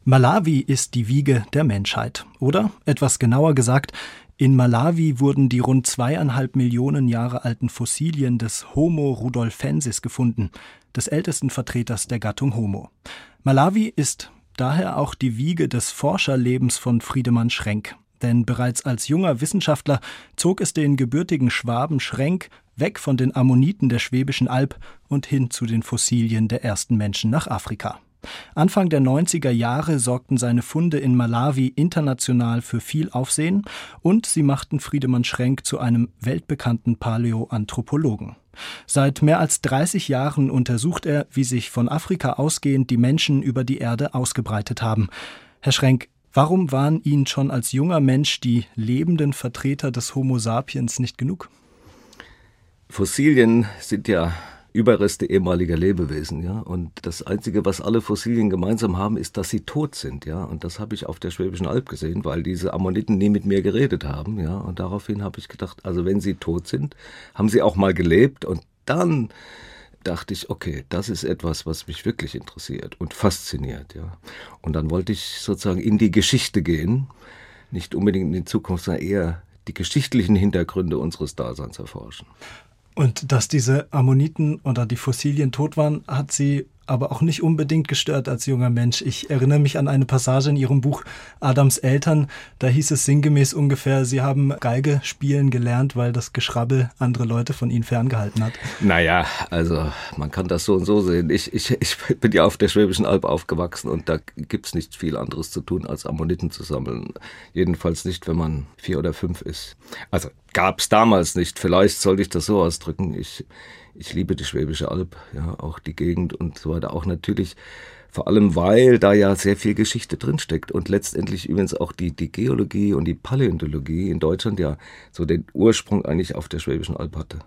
Malawi ist die Wiege der Menschheit. Oder, etwas genauer gesagt, in Malawi wurden die rund 2,5 Millionen Jahre alten Fossilien des Homo rudolfensis gefunden, des ältesten Vertreters der Gattung Homo. Malawi ist daher auch die Wiege des Forscherlebens von Friedemann Schrenk. Denn bereits als junger Wissenschaftler zog es den gebürtigen Schwaben Schrenk weg von den Ammoniten der Schwäbischen Alb und hin zu den Fossilien der ersten Menschen nach Afrika. Anfang der 90er Jahre sorgten seine Funde in Malawi international für viel Aufsehen und sie machten Friedemann Schrenk zu einem weltbekannten Paläoanthropologen. Seit mehr als 30 Jahren untersucht er, wie sich von Afrika ausgehend die Menschen über die Erde ausgebreitet haben. Herr Schrenk, warum waren Ihnen schon als junger Mensch die lebenden Vertreter des Homo sapiens nicht genug? Fossilien sind ja Überreste ehemaliger Lebewesen, ja. Und das Einzige, was alle Fossilien gemeinsam haben, ist, dass sie tot sind, ja. Und das habe ich auf der Schwäbischen Alb gesehen, weil diese Ammoniten nie mit mir geredet haben, ja. Und daraufhin habe ich gedacht, also wenn sie tot sind, haben sie auch mal gelebt. Und dann dachte ich, okay, das ist etwas, was mich wirklich interessiert und fasziniert, ja. Und dann wollte ich sozusagen in die Geschichte gehen, nicht unbedingt in die Zukunft, sondern eher die geschichtlichen Hintergründe unseres Daseins erforschen. Und dass diese Ammoniten oder die Fossilien tot waren, hat Sie aber auch nicht unbedingt gestört als junger Mensch. Ich erinnere mich an eine Passage in Ihrem Buch Adams Eltern. Da hieß es sinngemäß ungefähr, Sie haben Geige spielen gelernt, weil das Geschrabbel andere Leute von Ihnen ferngehalten hat. Naja, also man kann das so und so sehen. Ich bin ja auf der Schwäbischen Alb aufgewachsen und da gibt's nicht viel anderes zu tun, als Ammoniten zu sammeln. Jedenfalls nicht, wenn man 4 oder 5 ist. Also gab's damals nicht. Vielleicht sollte ich das so ausdrücken. Ich liebe die Schwäbische Alb, ja, auch die Gegend und so weiter. Auch natürlich, vor allem, weil da ja sehr viel Geschichte drinsteckt und letztendlich übrigens auch die Geologie und die Paläontologie in Deutschland ja so den Ursprung eigentlich auf der Schwäbischen Alb hatte.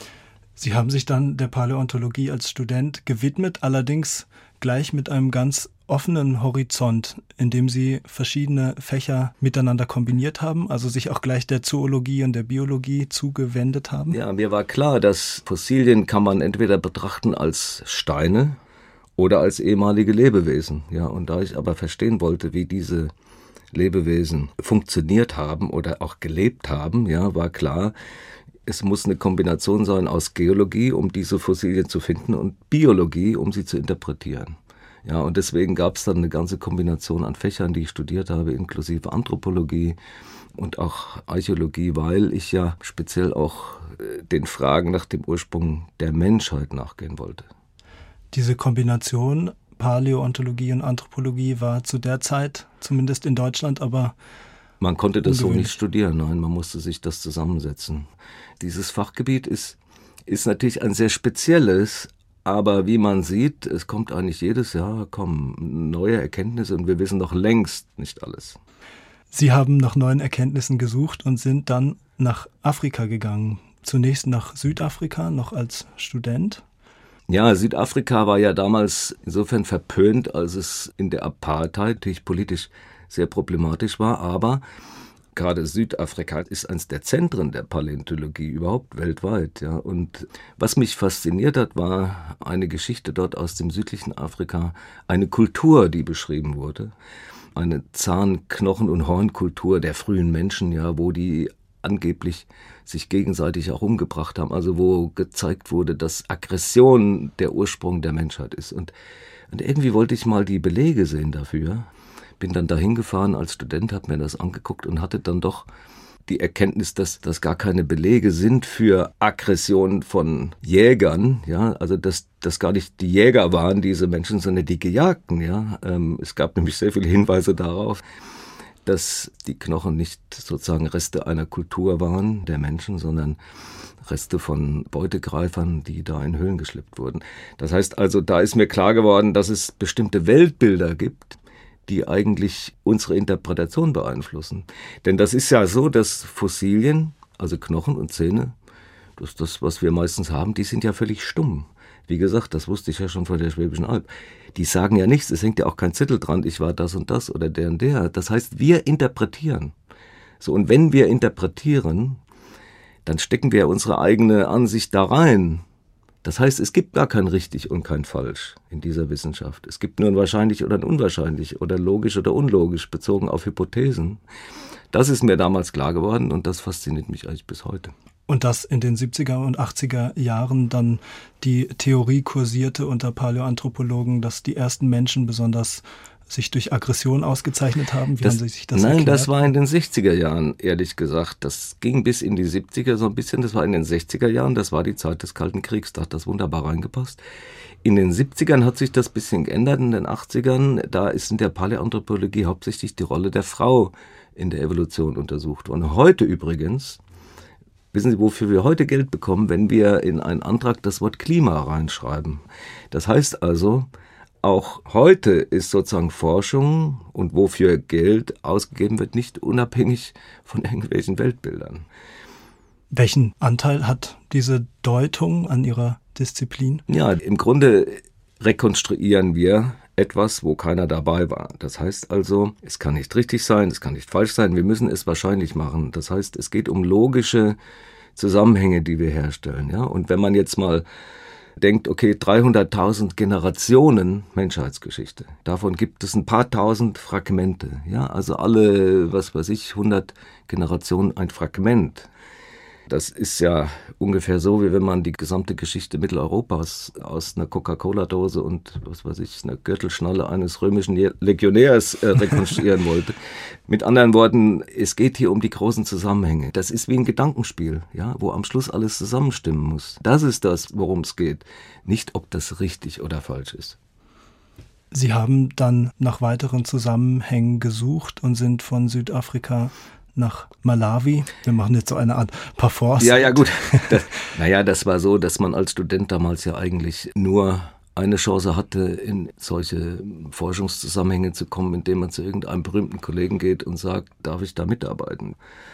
Sie haben sich dann der Paläontologie als Student gewidmet, allerdings gleich mit einem ganz offenen Horizont, in dem Sie verschiedene Fächer miteinander kombiniert haben, also sich auch gleich der Zoologie und der Biologie zugewendet haben? Ja, mir war klar, dass Fossilien kann man entweder betrachten als Steine oder als ehemalige Lebewesen. Ja, und da ich aber verstehen wollte, wie diese Lebewesen funktioniert haben oder auch gelebt haben, ja, war klar, es muss eine Kombination sein aus Geologie, um diese Fossilien zu finden, und Biologie, um sie zu interpretieren. Ja, und deswegen gab es dann eine ganze Kombination an Fächern, die ich studiert habe, inklusive Anthropologie und auch Archäologie, weil ich ja speziell auch den Fragen nach dem Ursprung der Menschheit nachgehen wollte. Diese Kombination Paläontologie und Anthropologie war zu der Zeit, zumindest in Deutschland, aber man konnte das so nicht studieren, nein, man musste sich das zusammensetzen. Dieses Fachgebiet ist natürlich ein sehr spezielles, aber wie man sieht, es kommt eigentlich jedes Jahr neue Erkenntnisse und wir wissen noch längst nicht alles. Sie haben nach neuen Erkenntnissen gesucht und sind dann nach Afrika gegangen. Zunächst nach Südafrika, noch als Student. Ja, Südafrika war ja damals insofern verpönt, als es in der Apartheid natürlich politisch sehr problematisch war, aber gerade Südafrika ist eines der Zentren der Paläontologie überhaupt weltweit. Ja. Und was mich fasziniert hat, war eine Geschichte dort aus dem südlichen Afrika, eine Kultur, die beschrieben wurde. Eine Zahn-, Knochen- und Hornkultur der frühen Menschen, ja, wo die angeblich sich gegenseitig auch umgebracht haben. Also wo gezeigt wurde, dass Aggression der Ursprung der Menschheit ist. Und irgendwie wollte ich mal die Belege sehen dafür. Bin dann dahin gefahren als Student, habe mir das angeguckt und hatte dann doch die Erkenntnis, dass das gar keine Belege sind für Aggression von Jägern, ja, also dass das gar nicht die Jäger waren, diese Menschen, sondern die Gejagten, ja. Es gab nämlich sehr viele Hinweise darauf, dass die Knochen nicht sozusagen Reste einer Kultur waren, der Menschen, sondern Reste von Beutegreifern, die da in Höhlen geschleppt wurden. Das heißt also, da ist mir klar geworden, dass es bestimmte Weltbilder gibt, die eigentlich unsere Interpretation beeinflussen. Denn das ist ja so, dass Fossilien, also Knochen und Zähne, das, was wir meistens haben, die sind ja völlig stumm. Wie gesagt, das wusste ich ja schon von der Schwäbischen Alb. Die sagen ja nichts, es hängt ja auch kein Zettel dran, ich war das und das oder der und der. Das heißt, wir interpretieren. So, und wenn wir interpretieren, dann stecken wir unsere eigene Ansicht da rein. Das heißt, es gibt gar kein richtig und kein falsch in dieser Wissenschaft. Es gibt nur ein wahrscheinlich oder ein unwahrscheinlich oder logisch oder unlogisch bezogen auf Hypothesen. Das ist mir damals klar geworden und das fasziniert mich eigentlich bis heute. Und dass in den 70er und 80er Jahren dann die Theorie kursierte unter Paläoanthropologen, dass die ersten Menschen besonders sich durch Aggression ausgezeichnet haben? Wie haben Sie sich das erklärt? Nein, das war in den 60er Jahren, ehrlich gesagt. Das ging bis in die 70er so ein bisschen. Das war in den 60er Jahren, das war die Zeit des Kalten Kriegs. Da hat das wunderbar reingepasst. In den 70ern hat sich das ein bisschen geändert. In den 80ern, da ist in der Paläoanthropologie hauptsächlich die Rolle der Frau in der Evolution untersucht worden. Heute übrigens, wissen Sie, wofür wir heute Geld bekommen, wenn wir in einen Antrag das Wort Klima reinschreiben? Das heißt also, auch heute ist sozusagen Forschung und wofür Geld ausgegeben wird, nicht unabhängig von irgendwelchen Weltbildern. Welchen Anteil hat diese Deutung an Ihrer Disziplin? Ja, im Grunde rekonstruieren wir etwas, wo keiner dabei war. Das heißt also, es kann nicht richtig sein, es kann nicht falsch sein, wir müssen es wahrscheinlich machen. Das heißt, es geht um logische Zusammenhänge, die wir herstellen. Ja? Und wenn man jetzt mal denkt, okay, 300.000 Generationen Menschheitsgeschichte. Davon gibt es ein paar tausend Fragmente. Ja, also alle, 100 Generationen ein Fragment. Das ist ja ungefähr so, wie wenn man die gesamte Geschichte Mitteleuropas aus einer Coca-Cola-Dose und, einer Gürtelschnalle eines römischen Legionärs rekonstruieren wollte. Mit anderen Worten, es geht hier um die großen Zusammenhänge. Das ist wie ein Gedankenspiel, ja, wo am Schluss alles zusammenstimmen muss. Das ist das, worum es geht. Nicht, ob das richtig oder falsch ist. Sie haben dann nach weiteren Zusammenhängen gesucht und sind von Südafrika nach Malawi. Wir machen jetzt so eine Art Parforce. Ja, gut. Das war so, dass man als Student damals ja eigentlich nur eine Chance hatte, in solche Forschungszusammenhänge zu kommen, indem man zu irgendeinem berühmten Kollegen geht und sagt, darf ich da mitarbeiten?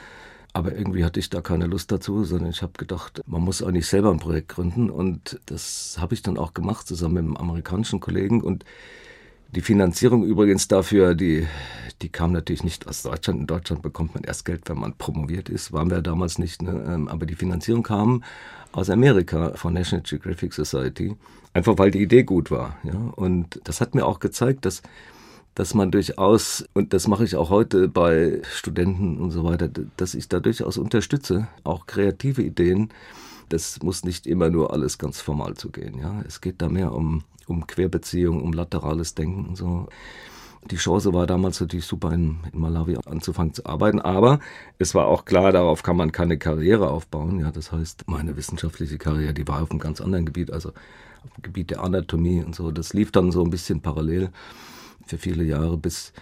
Aber irgendwie hatte ich da keine Lust dazu, sondern ich habe gedacht, man muss eigentlich selber ein Projekt gründen. Und das habe ich dann auch gemacht, zusammen mit einem amerikanischen Kollegen. Und die Finanzierung übrigens dafür, die kam natürlich nicht aus Deutschland. In Deutschland bekommt man erst Geld, wenn man promoviert ist. Waren wir damals nicht. Ne? Aber die Finanzierung kam aus Amerika, von National Geographic Society. Einfach weil die Idee gut war. Ja? Und das hat mir auch gezeigt, dass man durchaus, und das mache ich auch heute bei Studenten und so weiter, dass ich da durchaus unterstütze, auch kreative Ideen. Das muss nicht immer nur alles ganz formal zugehen. Ja? Es geht da mehr um Querbeziehungen, um laterales Denken und so. Die Chance war damals natürlich super, in Malawi anzufangen zu arbeiten, aber es war auch klar, darauf kann man keine Karriere aufbauen. Ja, das heißt, meine wissenschaftliche Karriere, die war auf einem ganz anderen Gebiet, also auf dem Gebiet der Anatomie und so. Das lief dann so ein bisschen parallel für viele Jahre, bis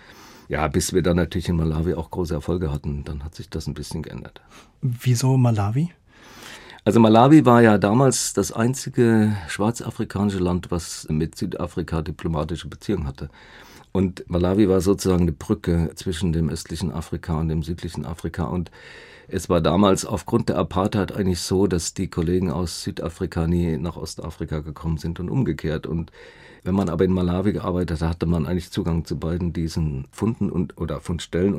wir dann natürlich in Malawi auch große Erfolge hatten. Dann hat sich das ein bisschen geändert. Wieso Malawi? Also Malawi war ja damals das einzige schwarzafrikanische Land, was mit Südafrika diplomatische Beziehungen hatte. Und Malawi war sozusagen eine Brücke zwischen dem östlichen Afrika und dem südlichen Afrika. Und es war damals aufgrund der Apartheid eigentlich so, dass die Kollegen aus Südafrika nie nach Ostafrika gekommen sind und umgekehrt. Und wenn man aber in Malawi gearbeitet hat, hatte man eigentlich Zugang zu beiden diesen Funden oder Fundstellen.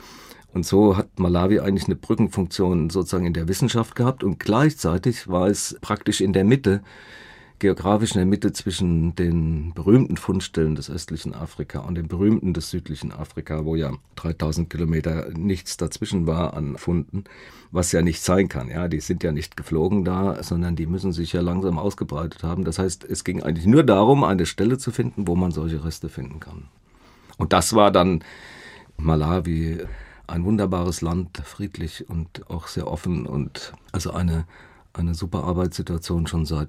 Und so hat Malawi eigentlich eine Brückenfunktion sozusagen in der Wissenschaft gehabt. Und gleichzeitig war es praktisch in der Mitte, geografisch in der Mitte zwischen den berühmten Fundstellen des östlichen Afrika und den berühmten des südlichen Afrika, wo ja 3000 Kilometer nichts dazwischen war an Funden, was ja nicht sein kann. Ja, die sind ja nicht geflogen da, sondern die müssen sich ja langsam ausgebreitet haben. Das heißt, es ging eigentlich nur darum, eine Stelle zu finden, wo man solche Reste finden kann. Und das war dann Malawi, ein wunderbares Land, friedlich und auch sehr offen und also eine super Arbeitssituation schon seit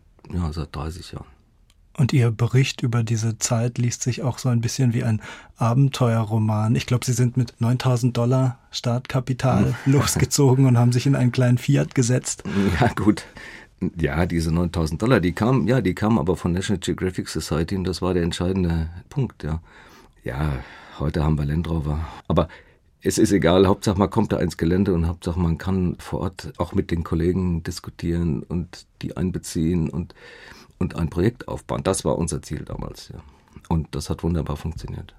30 Jahren. Und Ihr Bericht über diese Zeit liest sich auch so ein bisschen wie ein Abenteuerroman. Ich glaube, Sie sind mit $9.000 Startkapital losgezogen und haben sich in einen kleinen Fiat gesetzt. Ja, gut. Ja, diese $9.000, die kamen aber von National Geographic Society und das war der entscheidende Punkt, ja. Ja, heute haben wir Land Rover. Aber es ist egal, Hauptsache man kommt da ins Gelände und Hauptsache man kann vor Ort auch mit den Kollegen diskutieren und die einbeziehen und ein Projekt aufbauen. Das war unser Ziel damals, ja. Und das hat wunderbar funktioniert.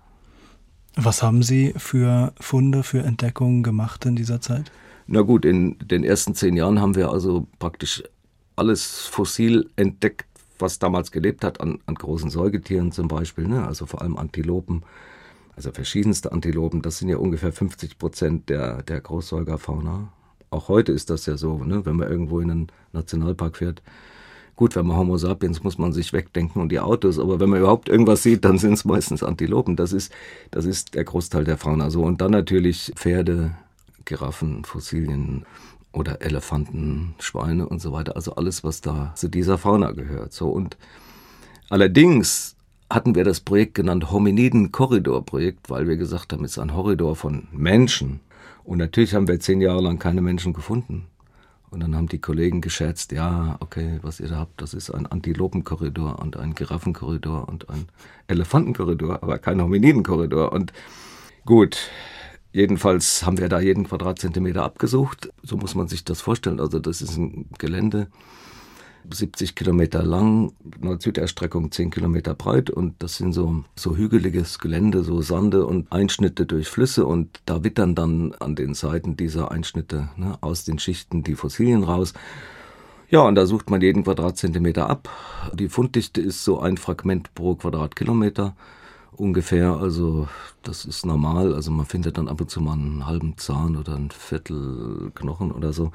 Was haben Sie für Funde, für Entdeckungen gemacht in dieser Zeit? Na gut, in den ersten 10 Jahren haben wir also praktisch alles fossil entdeckt, was damals gelebt hat an großen Säugetieren zum Beispiel, ne? Also vor allem Antilopen, also verschiedenste Antilopen, das sind ja ungefähr 50% der Großsäugerfauna. Auch heute ist das ja so, ne? Wenn man irgendwo in einen Nationalpark fährt. Gut, wenn man Homo sapiens, muss man sich wegdenken und die Autos, aber wenn man überhaupt irgendwas sieht, dann sind es meistens Antilopen. Das ist der Großteil der Fauna so. Und dann natürlich Pferde, Giraffen, Fossilien oder Elefanten, Schweine und so weiter. Also alles, was da zu dieser Fauna gehört. So, und allerdings hatten wir das Projekt genannt Hominiden-Korridor-Projekt, weil wir gesagt haben, es ist ein Korridor von Menschen. Und natürlich haben wir 10 Jahre lang keine Menschen gefunden. Und dann haben die Kollegen gescherzt, ja, okay, was ihr da habt, das ist ein Antilopenkorridor und ein Giraffenkorridor und ein Elefantenkorridor, aber kein Hominiden-Korridor. Und gut, jedenfalls haben wir da jeden Quadratzentimeter abgesucht. So muss man sich das vorstellen. Also das ist ein Gelände, 70 Kilometer lang, Nord-Süd-Erstreckung 10 Kilometer breit und das sind so hügeliges Gelände, so Sande und Einschnitte durch Flüsse und da wittern dann an den Seiten dieser Einschnitte, ne, aus den Schichten die Fossilien raus. Ja, und da sucht man jeden Quadratzentimeter ab. Die Funddichte ist so ein Fragment pro Quadratkilometer ungefähr, also das ist normal, also man findet dann ab und zu mal einen halben Zahn oder ein Viertel Knochen oder so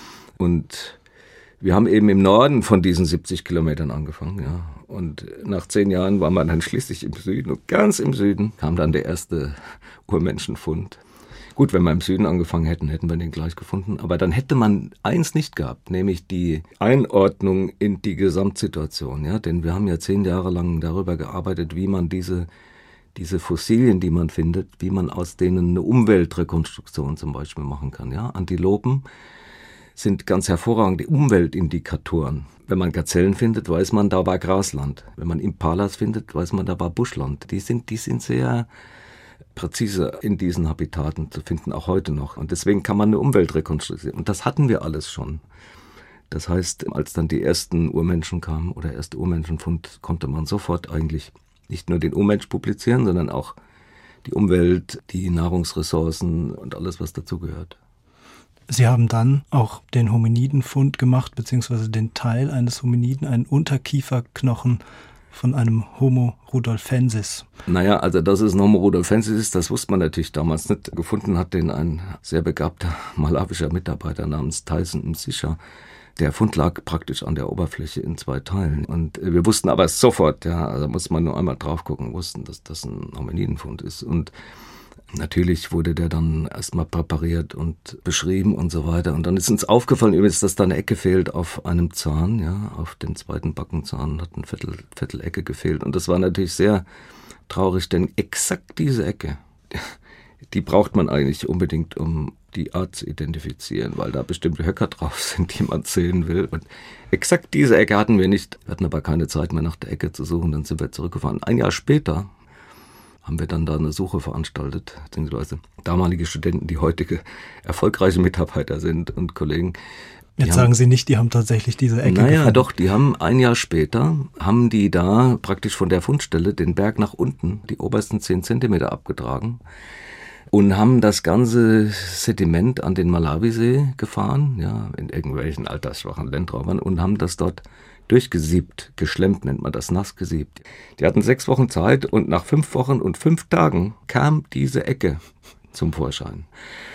und wir haben eben im Norden von diesen 70 Kilometern angefangen, ja. Und nach 10 Jahren war man dann schließlich im Süden. Und ganz im Süden kam dann der erste Urmenschenfund. Gut, wenn wir im Süden angefangen hätten, hätten wir den gleich gefunden. Aber dann hätte man eins nicht gehabt, nämlich die Einordnung in die Gesamtsituation, ja. Denn wir haben ja 10 Jahre lang darüber gearbeitet, wie man diese Fossilien, die man findet, wie man aus denen eine Umweltrekonstruktion zum Beispiel machen kann, ja. Antilopen sind ganz hervorragende Umweltindikatoren. Wenn man Gazellen findet, weiß man, da war Grasland. Wenn man Impalas findet, weiß man, da war Buschland. Die sind sehr präzise in diesen Habitaten zu finden, auch heute noch. Und deswegen kann man eine Umwelt rekonstruieren. Und das hatten wir alles schon. Das heißt, als dann die ersten Urmenschen kamen oder erste Urmenschenfund, konnte man sofort eigentlich nicht nur den Urmensch publizieren, sondern auch die Umwelt, die Nahrungsressourcen und alles, was dazugehört. Sie haben dann auch den Hominidenfund gemacht, beziehungsweise den Teil eines Hominiden, einen Unterkieferknochen von einem Homo rudolfensis. Naja, also dass es ein Homo rudolfensis ist, das wusste man natürlich damals nicht. Gefunden hat den ein sehr begabter malawischer Mitarbeiter namens Tyson Msisha. Der Fund lag praktisch an der Oberfläche in 2 Teilen. Und wir wussten aber sofort, ja, also muss man nur einmal drauf gucken, wussten, dass das ein Hominidenfund ist. Und natürlich wurde der dann erstmal präpariert und beschrieben und so weiter. Und dann ist uns aufgefallen übrigens, dass da eine Ecke fehlt auf einem Zahn, ja, auf dem zweiten Backenzahn hat ein Viertelecke gefehlt. Und das war natürlich sehr traurig, denn exakt diese Ecke, die braucht man eigentlich unbedingt, um die Art zu identifizieren, weil da bestimmte Höcker drauf sind, die man zählen will. Und exakt diese Ecke hatten wir nicht. Wir hatten aber keine Zeit mehr nach der Ecke zu suchen, dann sind wir zurückgefahren. Ein Jahr später haben wir dann da eine Suche veranstaltet, beziehungsweise damalige Studenten, die heutige erfolgreiche Mitarbeiter sind und Kollegen. Jetzt sagen Sie nicht, die haben tatsächlich diese Ecke gefunden. Naja, doch, die haben ein Jahr später, haben die da praktisch von der Fundstelle den Berg nach unten, die obersten 10 Zentimeter abgetragen und haben das ganze Sediment an den Malawisee gefahren, ja, in irgendwelchen altersschwachen Landraubern und haben das dort durchgesiebt, geschlemmt nennt man das, nass gesiebt. Die hatten 6 Wochen Zeit und nach 5 Wochen und 5 Tagen kam diese Ecke zum Vorschein.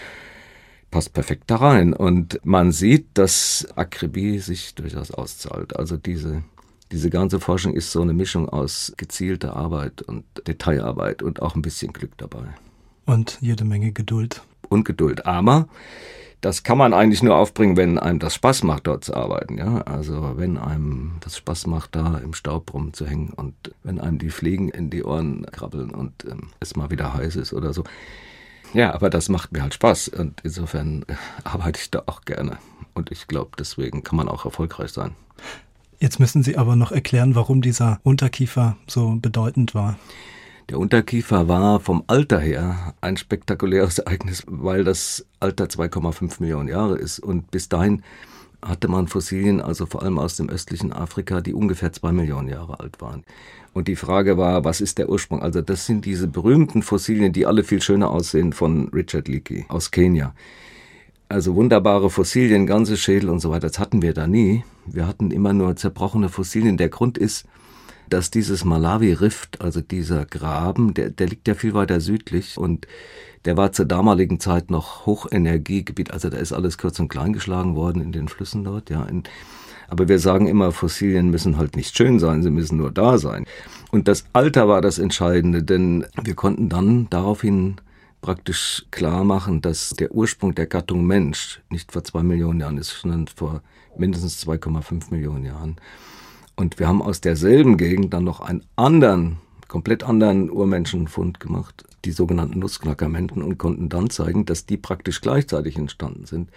Passt perfekt da rein und man sieht, dass Akribie sich durchaus auszahlt. Also diese ganze Forschung ist so eine Mischung aus gezielter Arbeit und Detailarbeit und auch ein bisschen Glück dabei. Und jede Menge Geduld. Und Geduld, aber das kann man eigentlich nur aufbringen, wenn einem das Spaß macht, dort zu arbeiten. Ja? Also wenn einem das Spaß macht, da im Staub rumzuhängen und wenn einem die Fliegen in die Ohren krabbeln und es mal wieder heiß ist oder so. Ja, aber das macht mir halt Spaß und insofern arbeite ich da auch gerne. Und ich glaube, deswegen kann man auch erfolgreich sein. Jetzt müssen Sie aber noch erklären, warum dieser Unterkiefer so bedeutend war. Der Unterkiefer war vom Alter her ein spektakuläres Ereignis, weil das Alter 2,5 Millionen Jahre ist. Und bis dahin hatte man Fossilien, also vor allem aus dem östlichen Afrika, die ungefähr 2 Millionen Jahre alt waren. Und die Frage war, was ist der Ursprung? Also das sind diese berühmten Fossilien, die alle viel schöner aussehen, von Richard Leakey aus Kenia. Also wunderbare Fossilien, ganze Schädel und so weiter, das hatten wir da nie. Wir hatten immer nur zerbrochene Fossilien. Der Grund ist, dass dieses Malawi-Rift, also dieser Graben, der liegt ja viel weiter südlich und der war zur damaligen Zeit noch Hochenergiegebiet. Also da ist alles kurz und klein geschlagen worden in den Flüssen dort. Ja. Aber wir sagen immer, Fossilien müssen halt nicht schön sein, sie müssen nur da sein. Und das Alter war das Entscheidende, denn wir konnten dann daraufhin praktisch klar machen, dass der Ursprung der Gattung Mensch nicht vor 2 Millionen Jahren ist, sondern vor mindestens 2,5 Millionen Jahren. Und wir haben aus derselben Gegend dann noch einen komplett anderen Urmenschenfund gemacht, die sogenannten Nussknackermenten, und konnten dann zeigen, dass die praktisch gleichzeitig entstanden sind.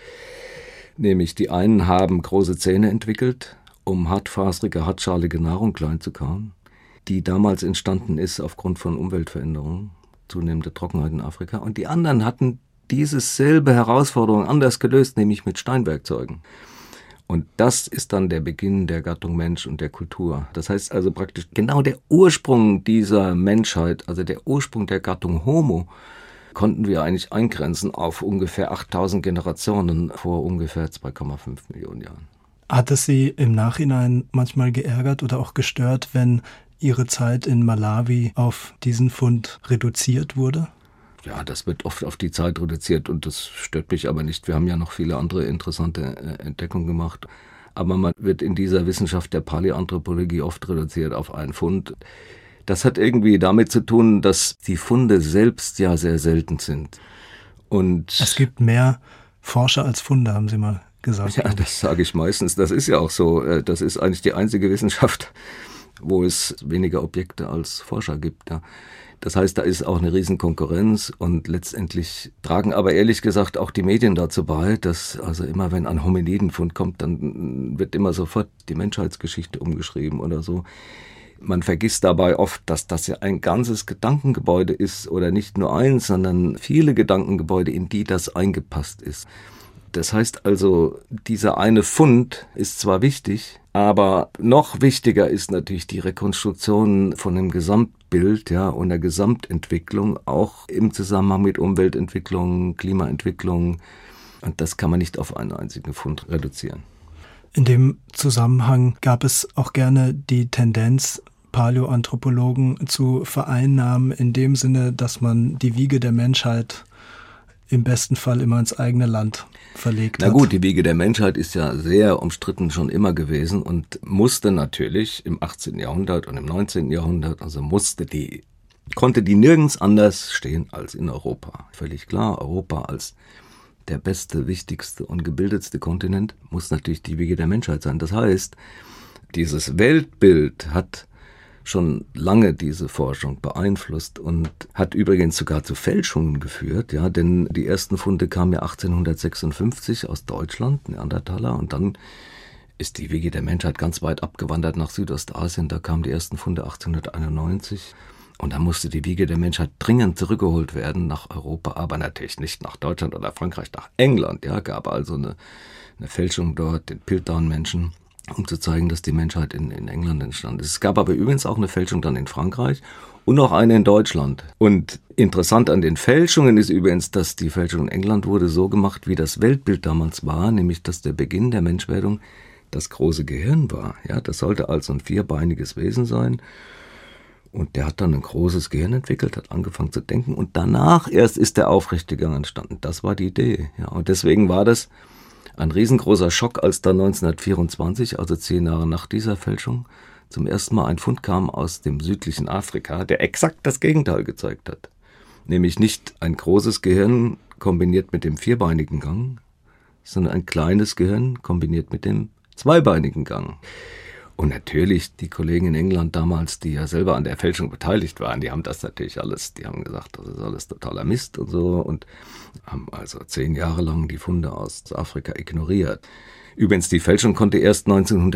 Nämlich die einen haben große Zähne entwickelt, um hartfaserige, hartschalige Nahrung klein zu kauen, die damals entstanden ist aufgrund von Umweltveränderungen, zunehmende Trockenheit in Afrika. Und die anderen hatten diese selbe Herausforderung anders gelöst, nämlich mit Steinwerkzeugen. Und das ist dann der Beginn der Gattung Mensch und der Kultur. Das heißt also praktisch genau der Ursprung dieser Menschheit, also der Ursprung der Gattung Homo, konnten wir eigentlich eingrenzen auf ungefähr 8000 Generationen vor ungefähr 2,5 Millionen Jahren. Hat es Sie im Nachhinein manchmal geärgert oder auch gestört, wenn Ihre Zeit in Malawi auf diesen Fund reduziert wurde? Ja, das wird oft auf die Zeit reduziert und das stört mich aber nicht. Wir haben ja noch viele andere interessante Entdeckungen gemacht. Aber man wird in dieser Wissenschaft der Paläoanthropologie oft reduziert auf einen Fund. Das hat irgendwie damit zu tun, dass die Funde selbst ja sehr selten sind. Und es gibt mehr Forscher als Funde, haben Sie mal gesagt. Ja, das sage ich meistens. Das ist ja auch so. Das ist eigentlich die einzige Wissenschaft, wo es weniger Objekte als Forscher gibt. Ja. Das heißt, da ist auch eine Riesenkonkurrenz und letztendlich tragen aber ehrlich gesagt auch die Medien dazu bei, dass also immer wenn ein Hominidenfund kommt, dann wird immer sofort die Menschheitsgeschichte umgeschrieben oder so. Man vergisst dabei oft, dass das ja ein ganzes Gedankengebäude ist oder nicht nur eins, sondern viele Gedankengebäude, in die das eingepasst ist. Das heißt also, dieser eine Fund ist zwar wichtig, aber noch wichtiger ist natürlich die Rekonstruktion von dem Gesamtbild, ja, und der Gesamtentwicklung, auch im Zusammenhang mit Umweltentwicklung, Klimaentwicklung. Und das kann man nicht auf einen einzigen Fund reduzieren. In dem Zusammenhang gab es auch gerne die Tendenz, Paläoanthropologen zu vereinnahmen, in dem Sinne, dass man die Wiege der Menschheit im besten Fall immer ins eigene Land verlegt hat. Na gut, die Wiege der Menschheit ist ja sehr umstritten schon immer gewesen und musste natürlich im 18. Jahrhundert und im 19. Jahrhundert, konnte die nirgends anders stehen als in Europa. Völlig klar, Europa als der beste, wichtigste und gebildetste Kontinent muss natürlich die Wiege der Menschheit sein. Das heißt, dieses Weltbild hat schon lange diese Forschung beeinflusst und hat übrigens sogar zu Fälschungen geführt, ja, denn die ersten Funde kamen ja 1856 aus Deutschland, Neandertaler, und dann ist die Wiege der Menschheit ganz weit abgewandert nach Südostasien, da kamen die ersten Funde 1891 und dann musste die Wiege der Menschheit dringend zurückgeholt werden nach Europa, aber natürlich nicht nach Deutschland oder Frankreich, nach England, ja, gab also eine Fälschung dort, den Piltdown-Menschen, um zu zeigen, dass die Menschheit in England entstanden ist. Es gab aber übrigens auch eine Fälschung dann in Frankreich und noch eine in Deutschland. Und interessant an den Fälschungen ist übrigens, dass die Fälschung in England wurde so gemacht, wie das Weltbild damals war, nämlich dass der Beginn der Menschwerdung das große Gehirn war. Ja, das sollte also ein vierbeiniges Wesen sein. Und der hat dann ein großes Gehirn entwickelt, hat angefangen zu denken und danach erst ist der aufrechte Gang entstanden. Das war die Idee. Ja, und deswegen war das ein riesengroßer Schock, als dann 1924, also 10 Jahre nach dieser Fälschung, zum ersten Mal ein Fund kam aus dem südlichen Afrika, der exakt das Gegenteil gezeigt hat. Nämlich nicht ein großes Gehirn kombiniert mit dem vierbeinigen Gang, sondern ein kleines Gehirn kombiniert mit dem zweibeinigen Gang. Und natürlich die Kollegen in England damals, die ja selber an der Fälschung beteiligt waren, die haben das natürlich alles, die haben gesagt, das ist alles totaler Mist und so und haben also 10 Jahre lang die Funde aus Afrika ignoriert. Übrigens, die Fälschung konnte erst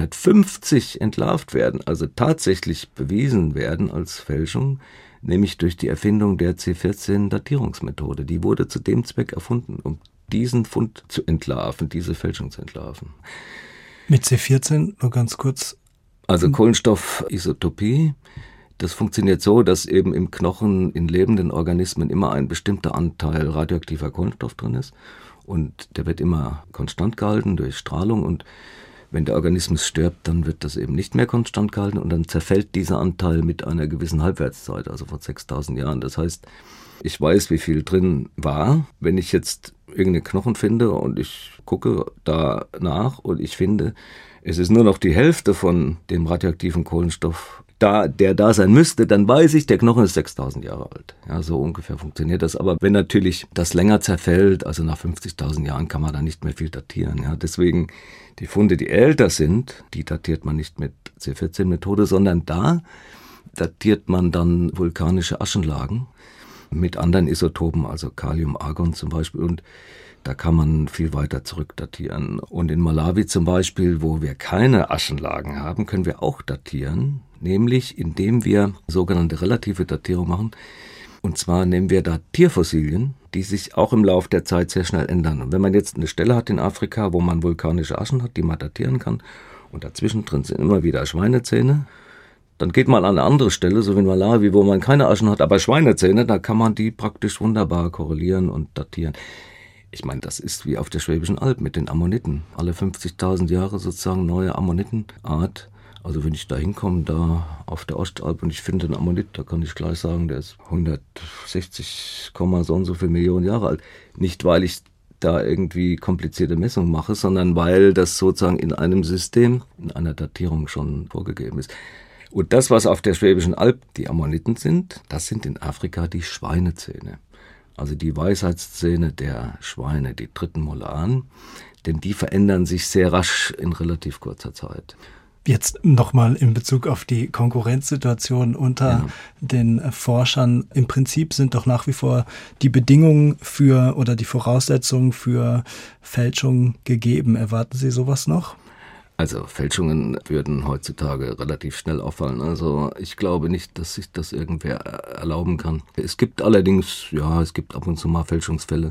1950 entlarvt werden, also tatsächlich bewiesen werden als Fälschung, nämlich durch die Erfindung der C14-Datierungsmethode. Die wurde zu dem Zweck erfunden, um diesen Fund zu entlarven, diese Fälschung zu entlarven. Mit C14, nur ganz kurz. Also Kohlenstoffisotopie, das funktioniert so, dass eben im Knochen in lebenden Organismen immer ein bestimmter Anteil radioaktiver Kohlenstoff drin ist. und der wird immer konstant gehalten durch Strahlung und wenn der Organismus stirbt, dann wird das eben nicht mehr konstant gehalten und dann zerfällt dieser Anteil mit einer gewissen Halbwertszeit, also von 6000 Jahren. Das heißt, ich weiß, wie viel drin war. Wenn ich jetzt irgendeinen Knochen finde und ich gucke da nach und ich finde, es ist nur noch die Hälfte von dem radioaktiven Kohlenstoff, der da sein müsste, dann weiß ich, der Knochen ist 6000 Jahre alt. Ja, so ungefähr funktioniert das. Aber wenn natürlich das länger zerfällt, also nach 50.000 Jahren kann man da nicht mehr viel datieren. Ja, deswegen die Funde, die älter sind, die datiert man nicht mit C14-Methode, sondern da datiert man dann vulkanische Aschenlagen mit anderen Isotopen, also Kalium, Argon zum Beispiel, und da kann man viel weiter zurückdatieren. Und in Malawi zum Beispiel, wo wir keine Aschenlagen haben, können wir auch datieren, nämlich indem wir sogenannte relative Datierung machen. Und zwar nehmen wir da Tierfossilien, die sich auch im Laufe der Zeit sehr schnell ändern. Und wenn man jetzt eine Stelle hat in Afrika, wo man vulkanische Aschen hat, die man datieren kann, und dazwischen drin sind immer wieder Schweinezähne, dann geht man an eine andere Stelle, so wie in Malawi, wo man keine Aschen hat, aber Schweinezähne, da kann man die praktisch wunderbar korrelieren und datieren. Ich meine, das ist wie auf der Schwäbischen Alb mit den Ammoniten. Alle 50.000 Jahre sozusagen neue Ammonitenart. Also wenn ich da hinkomme, da auf der Ostalb und ich finde einen Ammonit, da kann ich gleich sagen, der ist 160, so und so viele Millionen Jahre alt. Nicht, weil ich da irgendwie komplizierte Messungen mache, sondern weil das sozusagen in einem System, in einer Datierung schon vorgegeben ist. Und das, was auf der Schwäbischen Alb die Ammoniten sind, das sind in Afrika die Schweinezähne. Also die Weisheitszähne der Schweine, die dritten Molaren, denn die verändern sich sehr rasch in relativ kurzer Zeit. Jetzt nochmal in Bezug auf die Konkurrenzsituation unter den Forschern. Im Prinzip sind doch nach wie vor die Bedingungen für oder die Voraussetzungen für Fälschung gegeben. Erwarten Sie sowas noch? Also Fälschungen würden heutzutage relativ schnell auffallen. Also ich glaube nicht, dass sich das irgendwer erlauben kann. Es gibt allerdings, es gibt ab und zu mal Fälschungsfälle.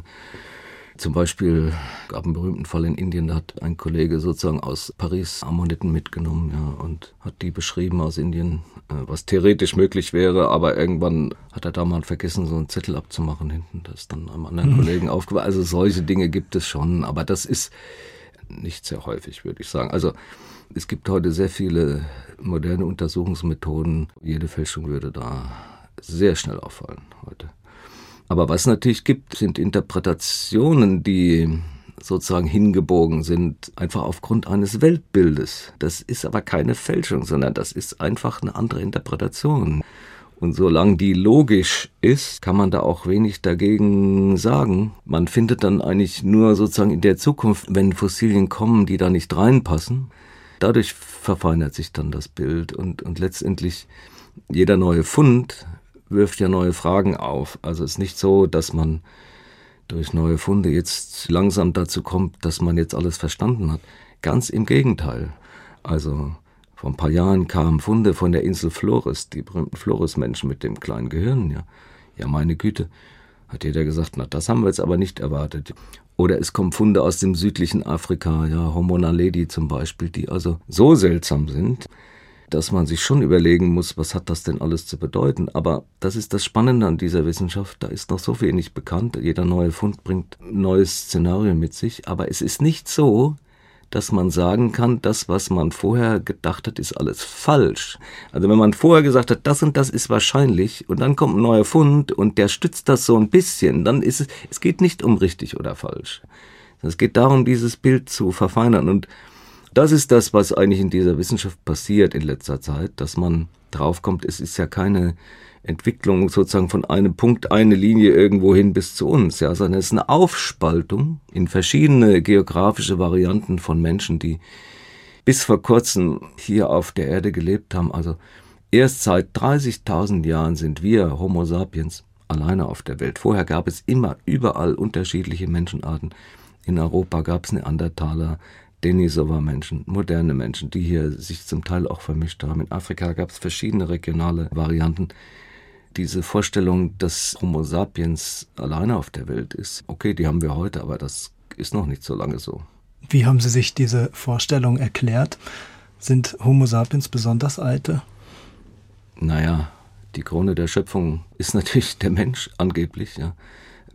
Zum Beispiel gab einen berühmten Fall in Indien, da hat ein Kollege sozusagen aus Paris Ammoniten mitgenommen und hat die beschrieben aus Indien, was theoretisch möglich wäre, aber irgendwann hat er da mal vergessen, so einen Zettel abzumachen hinten. Das ist dann einem anderen Kollegen aufgefallen. Also solche Dinge gibt es schon, aber das ist nicht sehr häufig, würde ich sagen. Also es gibt heute sehr viele moderne Untersuchungsmethoden. Jede Fälschung würde da sehr schnell auffallen heute. Aber was natürlich gibt, sind Interpretationen, die sozusagen hingebogen sind, einfach aufgrund eines Weltbildes. Das ist aber keine Fälschung, sondern das ist einfach eine andere Interpretation. Und solange die logisch ist, kann man da auch wenig dagegen sagen. Man findet dann eigentlich nur sozusagen in der Zukunft, wenn Fossilien kommen, die da nicht reinpassen. Dadurch verfeinert sich dann das Bild und letztendlich jeder neue Fund wirft ja neue Fragen auf. Also es ist nicht so, dass man durch neue Funde jetzt langsam dazu kommt, dass man jetzt alles verstanden hat. Ganz im Gegenteil. Also vor ein paar Jahren kamen Funde von der Insel Flores, die berühmten Flores-Menschen mit dem kleinen Gehirn. Ja, meine Güte, hat jeder gesagt, na, das haben wir jetzt aber nicht erwartet. Oder es kommen Funde aus dem südlichen Afrika, Homo naledi zum Beispiel, die also so seltsam sind, dass man sich schon überlegen muss, was hat das denn alles zu bedeuten. Aber das ist das Spannende an dieser Wissenschaft, da ist noch so wenig bekannt. Jeder neue Fund bringt ein neues Szenario mit sich, aber es ist nicht so, dass man sagen kann, das, was man vorher gedacht hat, ist alles falsch. Also wenn man vorher gesagt hat, das und das ist wahrscheinlich und dann kommt ein neuer Fund und der stützt das so ein bisschen, dann ist es geht nicht um richtig oder falsch. Es geht darum, dieses Bild zu verfeinern und das ist das, was eigentlich in dieser Wissenschaft passiert in letzter Zeit, dass man draufkommt, es ist ja keine Entwicklung sozusagen von einem Punkt, eine Linie irgendwo hin bis zu uns, sondern es ist eine Aufspaltung in verschiedene geografische Varianten von Menschen, die bis vor kurzem hier auf der Erde gelebt haben. Also erst seit 30.000 Jahren sind wir, Homo sapiens, alleine auf der Welt. Vorher gab es immer überall unterschiedliche Menschenarten. In Europa gab es Neandertaler, Denisova-Menschen, moderne Menschen, die hier sich zum Teil auch vermischt haben. In Afrika gab es verschiedene regionale Varianten. Diese Vorstellung, dass Homo sapiens alleine auf der Welt ist, okay, die haben wir heute, aber das ist noch nicht so lange so. Wie haben Sie sich diese Vorstellung erklärt? Sind Homo sapiens besonders alte? Naja, die Krone der Schöpfung ist natürlich der Mensch angeblich,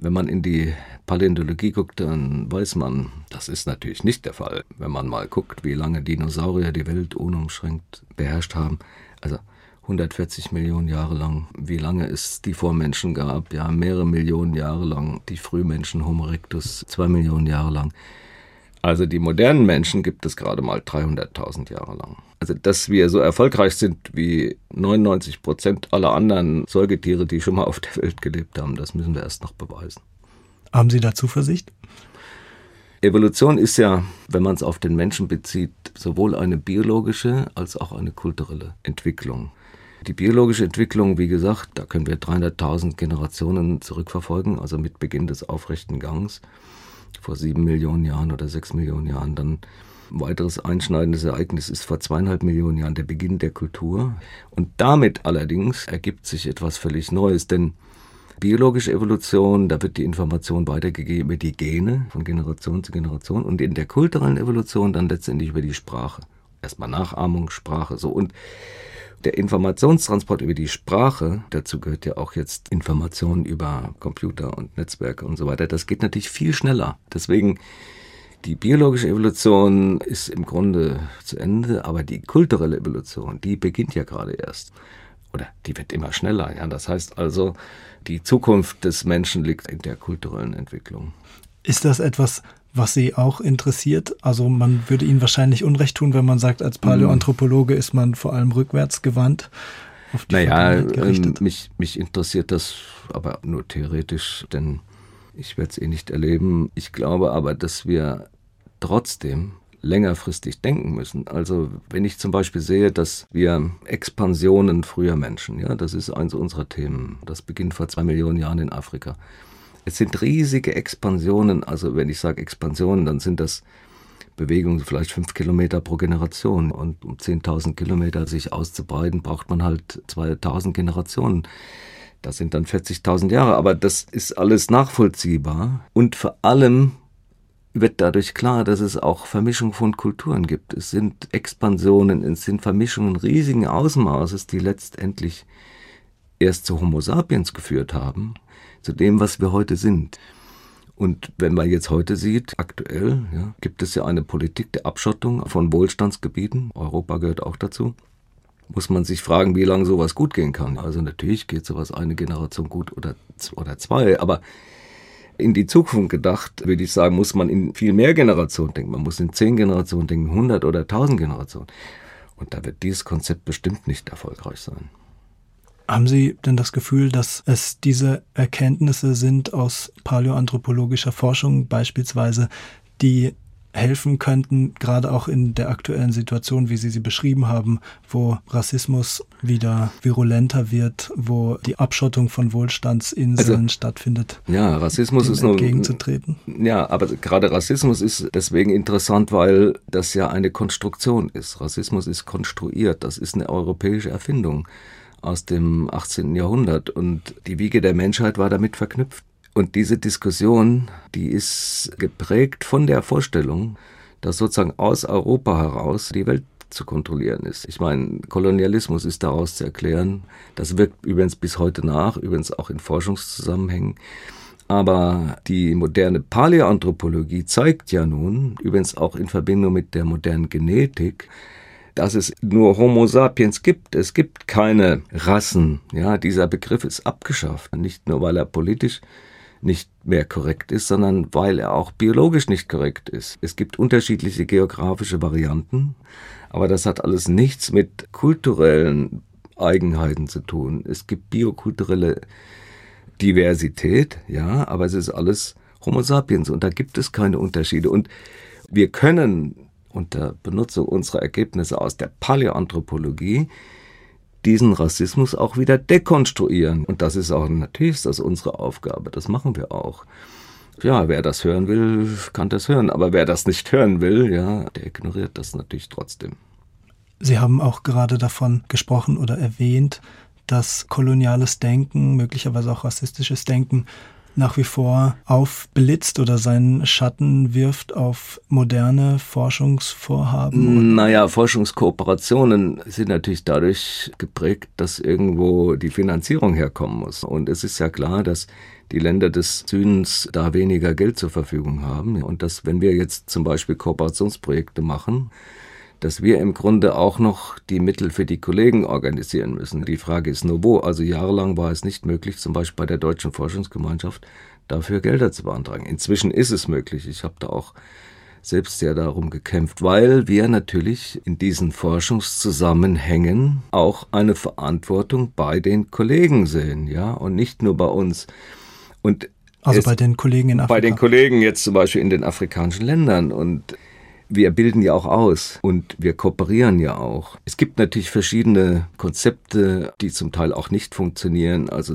Wenn man in die Paläontologie guckt, dann weiß man, das ist natürlich nicht der Fall. Wenn man mal guckt, wie lange Dinosaurier die Welt unumschränkt beherrscht haben, also 140 Millionen Jahre lang, wie lange es die Vormenschen gab, ja, mehrere Millionen Jahre lang, die Frühmenschen, Homo erectus, 2 Millionen Jahre lang. Also die modernen Menschen gibt es gerade mal 300.000 Jahre lang. Also dass wir so erfolgreich sind wie 99% aller anderen Säugetiere, die schon mal auf der Welt gelebt haben, das müssen wir erst noch beweisen. Haben Sie da Zuversicht? Evolution ist ja, wenn man es auf den Menschen bezieht, sowohl eine biologische als auch eine kulturelle Entwicklung. Die biologische Entwicklung, wie gesagt, da können wir 300.000 Generationen zurückverfolgen, also mit Beginn des aufrechten Gangs vor 7 Millionen Jahren oder 6 Millionen Jahren. Dann ein weiteres einschneidendes Ereignis ist vor 2,5 Millionen Jahren der Beginn der Kultur. Und damit allerdings ergibt sich etwas völlig Neues, denn biologische Evolution, da wird die Information weitergegeben über die Gene von Generation zu Generation und in der kulturellen Evolution dann letztendlich über die Sprache. Erstmal Nachahmung, Sprache, so. Und der Informationstransport über die Sprache, dazu gehört ja auch jetzt Informationen über Computer und Netzwerke und so weiter, das geht natürlich viel schneller. Deswegen, die biologische Evolution ist im Grunde zu Ende, aber die kulturelle Evolution, die beginnt ja gerade erst. Oder die wird immer schneller. Ja? Das heißt also, die Zukunft des Menschen liegt in der kulturellen Entwicklung. Ist das etwas, was Sie auch interessiert? Also man würde Ihnen wahrscheinlich Unrecht tun, wenn man sagt, als Paläoanthropologe ist man vor allem rückwärts gewandt. Auf die Vergangenheit gerichtet. Mich interessiert das aber nur theoretisch, denn ich werde es nicht erleben. Ich glaube aber, dass wir trotzdem längerfristig denken müssen. Also wenn ich zum Beispiel sehe, dass wir Expansionen früher Menschen, ja, das ist eins unserer Themen, das beginnt vor 2 Millionen Jahren in Afrika. Es sind riesige Expansionen, also wenn ich sage Expansionen, dann sind das Bewegungen vielleicht 5 Kilometer pro Generation und um 10.000 Kilometer sich auszubreiten, braucht man halt 2.000 Generationen. Das sind dann 40.000 Jahre, aber das ist alles nachvollziehbar und vor allem wird dadurch klar, dass es auch Vermischung von Kulturen gibt. Es sind Expansionen, es sind Vermischungen riesigen Ausmaßes, die letztendlich erst zu Homo sapiens geführt haben, zu dem, was wir heute sind. Und wenn man jetzt heute sieht, aktuell, ja, gibt es ja eine Politik der Abschottung von Wohlstandsgebieten, Europa gehört auch dazu, muss man sich fragen, wie lange sowas gut gehen kann. Also natürlich geht sowas eine Generation gut oder zwei, aber in die Zukunft gedacht, würde ich sagen, muss man in viel mehr Generationen denken. Man muss in 10 Generationen denken, 100 oder 1000 Generationen. Und da wird dieses Konzept bestimmt nicht erfolgreich sein. Haben Sie denn das Gefühl, dass es diese Erkenntnisse sind aus paläoanthropologischer Forschung beispielsweise, die helfen könnten, gerade auch in der aktuellen Situation, wie Sie sie beschrieben haben, wo Rassismus wieder virulenter wird, wo die Abschottung von Wohlstandsinseln stattfindet, ja, Rassismus ist entgegenzutreten? Ja, aber gerade Rassismus ist deswegen interessant, weil das ja eine Konstruktion ist. Rassismus ist konstruiert, das ist eine europäische Erfindung aus dem 18. Jahrhundert und die Wiege der Menschheit war damit verknüpft. Und diese Diskussion, die ist geprägt von der Vorstellung, dass sozusagen aus Europa heraus die Welt zu kontrollieren ist. Ich meine, Kolonialismus ist daraus zu erklären. Das wirkt übrigens bis heute nach, übrigens auch in Forschungszusammenhängen. Aber die moderne Paläoanthropologie zeigt ja nun, übrigens auch in Verbindung mit der modernen Genetik, dass es nur Homo sapiens gibt. Es gibt keine Rassen. Ja, dieser Begriff ist abgeschafft. Nicht nur, weil er politisch nicht mehr korrekt ist, sondern weil er auch biologisch nicht korrekt ist. Es gibt unterschiedliche geografische Varianten, aber das hat alles nichts mit kulturellen Eigenheiten zu tun. Es gibt biokulturelle Diversität, ja, aber es ist alles Homo sapiens und da gibt es keine Unterschiede. Und wir können unter Benutzung unserer Ergebnisse aus der Paläoanthropologie diesen Rassismus auch wieder dekonstruieren. Und das ist auch natürlich unsere Aufgabe. Das machen wir auch. Ja, wer das hören will, kann das hören. Aber wer das nicht hören will, ja, der ignoriert das natürlich trotzdem. Sie haben auch gerade davon gesprochen oder erwähnt, dass koloniales Denken, möglicherweise auch rassistisches Denken, nach wie vor aufblitzt oder seinen Schatten wirft auf moderne Forschungsvorhaben? Naja, Forschungskooperationen sind natürlich dadurch geprägt, dass irgendwo die Finanzierung herkommen muss. Und es ist ja klar, dass die Länder des Südens da weniger Geld zur Verfügung haben. Und dass, wenn wir jetzt zum Beispiel Kooperationsprojekte machen, dass wir im Grunde auch noch die Mittel für die Kollegen organisieren müssen. Die Frage ist nur wo. Also jahrelang war es nicht möglich, zum Beispiel bei der Deutschen Forschungsgemeinschaft dafür Gelder zu beantragen. Inzwischen ist es möglich. Ich habe da auch selbst sehr darum gekämpft, weil wir natürlich in diesen Forschungszusammenhängen auch eine Verantwortung bei den Kollegen sehen, ja, und nicht nur bei uns. Und also bei den Kollegen in Afrika? Bei den Kollegen jetzt zum Beispiel in den afrikanischen Ländern. Und wir bilden ja auch aus und wir kooperieren ja auch. Es gibt natürlich verschiedene Konzepte, die zum Teil auch nicht funktionieren. Also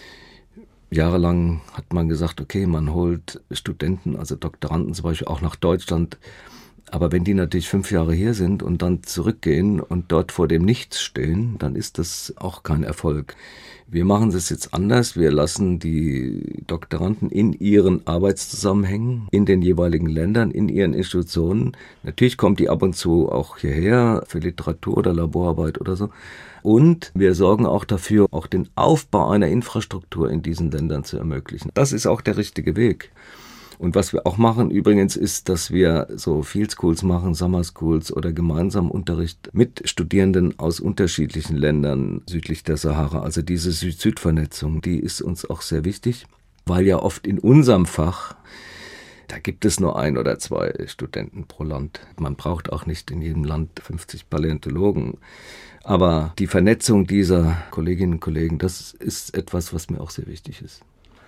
jahrelang hat man gesagt, okay, man holt Studenten, also Doktoranden zum Beispiel auch nach Deutschland. Aber wenn die natürlich 5 Jahre hier sind und dann zurückgehen und dort vor dem Nichts stehen, dann ist das auch kein Erfolg. Wir machen es jetzt anders. Wir lassen die Doktoranden in ihren Arbeitszusammenhängen, in den jeweiligen Ländern, in ihren Institutionen. Natürlich kommt die ab und zu auch hierher für Literatur oder Laborarbeit oder so. Und wir sorgen auch dafür, auch den Aufbau einer Infrastruktur in diesen Ländern zu ermöglichen. Das ist auch der richtige Weg. Und was wir auch machen übrigens ist, dass wir so Field Schools machen, Summer Schools oder gemeinsamen Unterricht mit Studierenden aus unterschiedlichen Ländern südlich der Sahara. Also diese Süd-Süd-Vernetzung, die ist uns auch sehr wichtig, weil ja oft in unserem Fach, da gibt es nur 1 oder 2 Studenten pro Land. Man braucht auch nicht in jedem Land 50 Paläontologen. Aber die Vernetzung dieser Kolleginnen und Kollegen, das ist etwas, was mir auch sehr wichtig ist.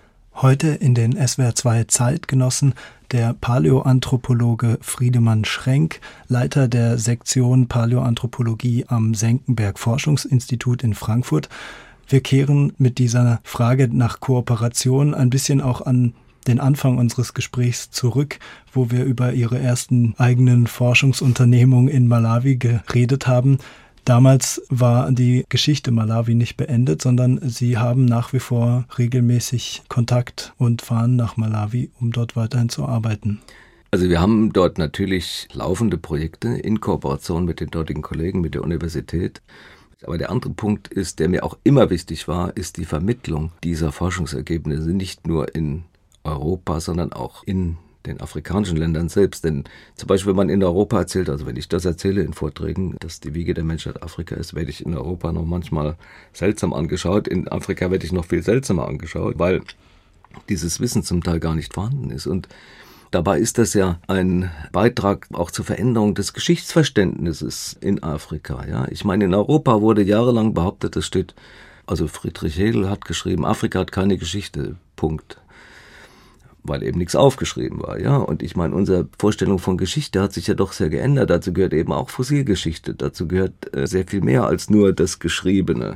Heute in den SWR 2 Zeitgenossen der Paläoanthropologe Friedemann Schrenk, Leiter der Sektion Paläoanthropologie am Senckenberg Forschungsinstitut in Frankfurt. Wir kehren mit dieser Frage nach Kooperation ein bisschen auch an den Anfang unseres Gesprächs zurück, wo wir über Ihre ersten eigenen Forschungsunternehmungen in Malawi geredet haben. Damals war die Geschichte Malawi nicht beendet, sondern Sie haben nach wie vor regelmäßig Kontakt und fahren nach Malawi, um dort weiterhin zu arbeiten. Also wir haben dort natürlich laufende Projekte in Kooperation mit den dortigen Kollegen, mit der Universität. Aber der andere Punkt ist, der mir auch immer wichtig war, ist die Vermittlung dieser Forschungsergebnisse nicht nur in Europa, sondern auch in den afrikanischen Ländern selbst. Denn zum Beispiel, wenn man in Europa erzählt, also wenn ich das erzähle in Vorträgen, dass die Wiege der Menschheit Afrika ist, werde ich in Europa noch manchmal seltsam angeschaut. In Afrika werde ich noch viel seltsamer angeschaut, weil dieses Wissen zum Teil gar nicht vorhanden ist. Und dabei ist das ja ein Beitrag auch zur Veränderung des Geschichtsverständnisses in Afrika. Ja, ich meine, in Europa wurde jahrelang behauptet, es steht, also Friedrich Hegel hat geschrieben, Afrika hat keine Geschichte, Punkt. Weil eben nichts aufgeschrieben war, ja. Und ich meine, unsere Vorstellung von Geschichte hat sich ja doch sehr geändert. Dazu gehört eben auch Fossilgeschichte. Dazu gehört sehr viel mehr als nur das Geschriebene.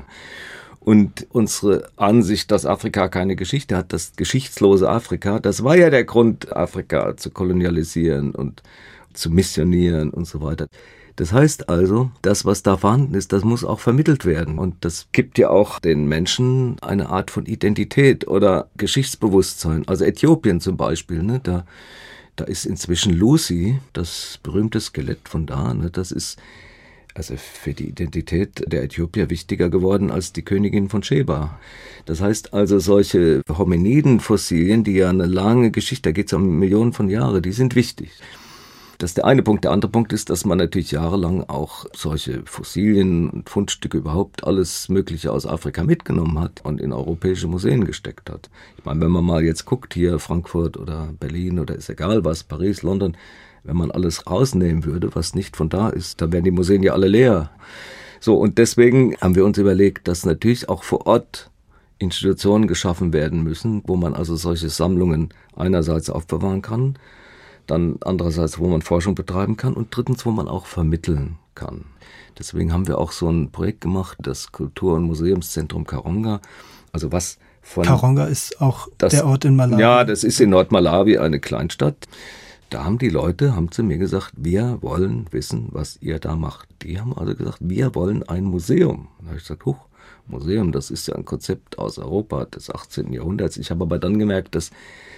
Und unsere Ansicht, dass Afrika keine Geschichte hat, das geschichtslose Afrika, das war ja der Grund, Afrika zu kolonialisieren und zu missionieren und so weiter. Das heißt also, das, was da vorhanden ist, das muss auch vermittelt werden. Und das gibt ja auch den Menschen eine Art von Identität oder Geschichtsbewusstsein. Also Äthiopien zum Beispiel, ne, da ist inzwischen Lucy, das berühmte Skelett von da, ne, das ist also für die Identität der Äthiopier wichtiger geworden als die Königin von Sheba. Das heißt also, solche Hominiden-Fossilien, die ja eine lange Geschichte, da geht es um Millionen von Jahren, die sind wichtig. Das ist der eine Punkt. Der andere Punkt ist, dass man natürlich jahrelang auch solche Fossilien und Fundstücke überhaupt alles Mögliche aus Afrika mitgenommen hat und in europäische Museen gesteckt hat. Ich meine, wenn man mal jetzt guckt, hier Frankfurt oder Berlin oder ist egal was, Paris, London, wenn man alles rausnehmen würde, was nicht von da ist, dann wären die Museen ja alle leer. So, und deswegen haben wir uns überlegt, dass natürlich auch vor Ort Institutionen geschaffen werden müssen, wo man also solche Sammlungen einerseits aufbewahren kann, dann andererseits, wo man Forschung betreiben kann und drittens, wo man auch vermitteln kann. Deswegen haben wir auch so ein Projekt gemacht, das Kultur- und Museumszentrum Karonga. Also was von Karonga ist auch der Ort in Malawi? Ja, das ist in Nordmalawi eine Kleinstadt. Da haben die Leute zu mir gesagt, wir wollen wissen, was ihr da macht. Die haben also gesagt, wir wollen ein Museum. Da habe ich gesagt, Museum, das ist ja ein Konzept aus Europa des 18. Jahrhunderts. Ich habe aber dann gemerkt, dass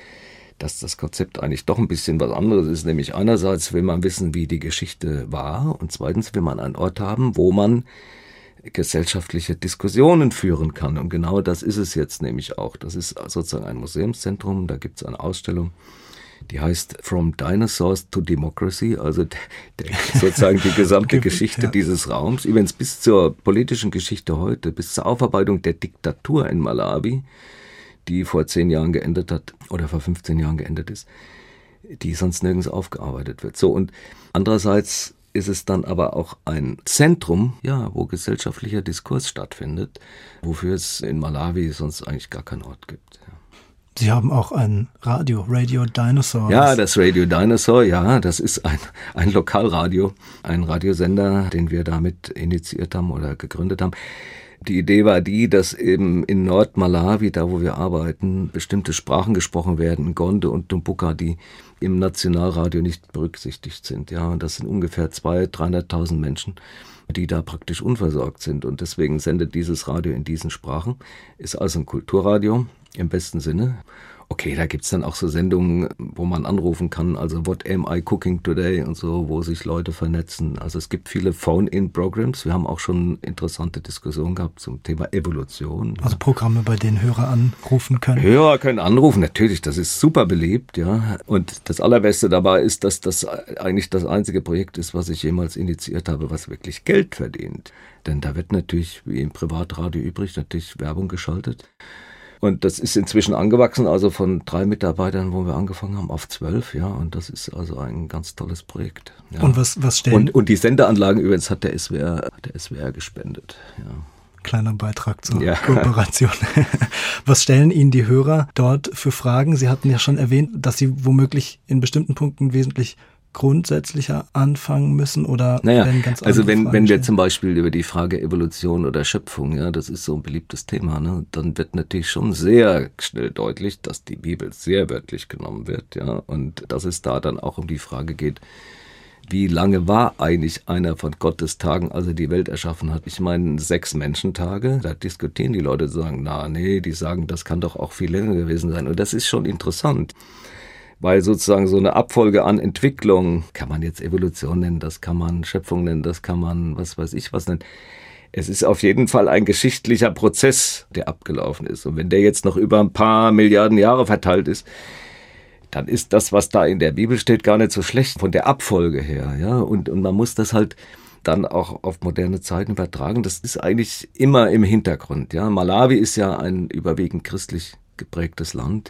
das Konzept eigentlich doch ein bisschen was anderes ist. Nämlich einerseits will man wissen, wie die Geschichte war, und zweitens will man einen Ort haben, wo man gesellschaftliche Diskussionen führen kann. Und genau das ist es jetzt nämlich auch. Das ist sozusagen ein Museumszentrum, da gibt es eine Ausstellung, die heißt From Dinosaurs to Democracy, also sozusagen die gesamte Geschichte dieses Raums, übrigens bis zur politischen Geschichte heute, bis zur Aufarbeitung der Diktatur in Malawi, die vor 10 Jahren geendet hat oder vor 15 Jahren geendet ist, die sonst nirgends aufgearbeitet wird. So, und andererseits ist es dann aber auch ein Zentrum, ja, wo gesellschaftlicher Diskurs stattfindet, wofür es in Malawi sonst eigentlich gar keinen Ort gibt. Ja. Sie haben auch ein Radio Dinosaur. Ja, das Radio Dinosaur, ja, das ist ein Lokalradio, ein Radiosender, den wir damit initiiert haben oder gegründet haben. Die Idee war die, dass eben in Nordmalawi, da wo wir arbeiten, bestimmte Sprachen gesprochen werden, Gonde und Tumbuka, die im Nationalradio nicht berücksichtigt sind. Ja, und das sind ungefähr 200.000-300.000 Menschen, die da praktisch unversorgt sind. Und deswegen sendet dieses Radio in diesen Sprachen. Ist also ein Kulturradio im besten Sinne. Okay, da gibt's dann auch so Sendungen, wo man anrufen kann, also What am I cooking today und so, wo sich Leute vernetzen. Also es gibt viele Phone-in-Programs. Wir haben auch schon interessante Diskussionen gehabt zum Thema Evolution. Also Programme, bei denen Hörer anrufen können. Hörer können anrufen, natürlich, das ist super beliebt, ja. Und das Allerbeste dabei ist, dass das eigentlich das einzige Projekt ist, was ich jemals initiiert habe, was wirklich Geld verdient. Denn da wird natürlich, wie im Privatradio übrig, natürlich Werbung geschaltet. Und das ist inzwischen angewachsen, also von 3 Mitarbeitern, wo wir angefangen haben, auf 12, ja. Und das ist also ein ganz tolles Projekt. Ja. Und was stellen? Und die Sendeanlagen übrigens hat der SWR gespendet, ja. Kleiner Beitrag zur Kooperation. Was stellen Ihnen die Hörer dort für Fragen? Sie hatten ja schon erwähnt, dass Sie womöglich in bestimmten Punkten wesentlich grundsätzlicher anfangen müssen oder ganz also wenn wir zum Beispiel über die Frage Evolution oder Schöpfung, ja, das ist so ein beliebtes Thema, ne, dann wird natürlich schon sehr schnell deutlich, dass die Bibel sehr wörtlich genommen wird, ja, und dass es da dann auch um die Frage geht, wie lange war eigentlich einer von Gottes Tagen, als er die Welt erschaffen hat? Ich meine, 6 Menschentage, da diskutieren die Leute, sagen, die sagen, das kann doch auch viel länger gewesen sein, und das ist schon interessant. Weil sozusagen so eine Abfolge an Entwicklung, kann man jetzt Evolution nennen, das kann man Schöpfung nennen, das kann man was weiß ich was nennen. Es ist auf jeden Fall ein geschichtlicher Prozess, der abgelaufen ist. Und wenn der jetzt noch über ein paar Milliarden Jahre verteilt ist, dann ist das, was da in der Bibel steht, gar nicht so schlecht von der Abfolge her. Ja? Und man muss das halt dann auch auf moderne Zeiten übertragen. Das ist eigentlich immer im Hintergrund. Ja? Malawi ist ja ein überwiegend christlich geprägtes Land.